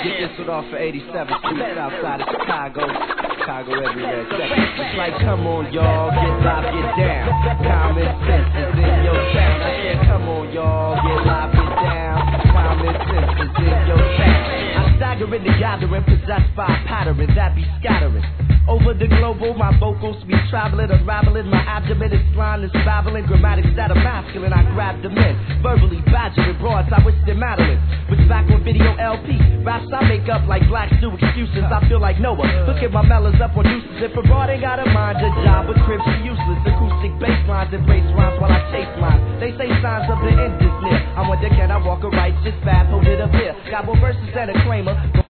get this one off for 87th Street outside of Chicago. Chicago everywhere. It's like, come on, y'all, get live, get down. Common sense is in your town. I said, come on, y'all, get live, get down. Common sense is in your town. I stagger in the gathering, possessed by a pattern that be scattering. Over the global, my vocals be traveling, unraveling. My abdomen is line is babbling. Grammatics that are masculine, I grab them in. Verbally badgering broads, I wish they're Madeline. Which back on video LP. Raps I make up like blacks do excuses. I feel like Noah. Look at my melons up on deuces. If a broad ain't got a mind, a job with cribs are useless. Acoustic bass lines embrace rhymes while I chase lines. They say signs of the end is near. I wonder, can I walk a righteous path? Hold it up here. Got more verses than a claimer.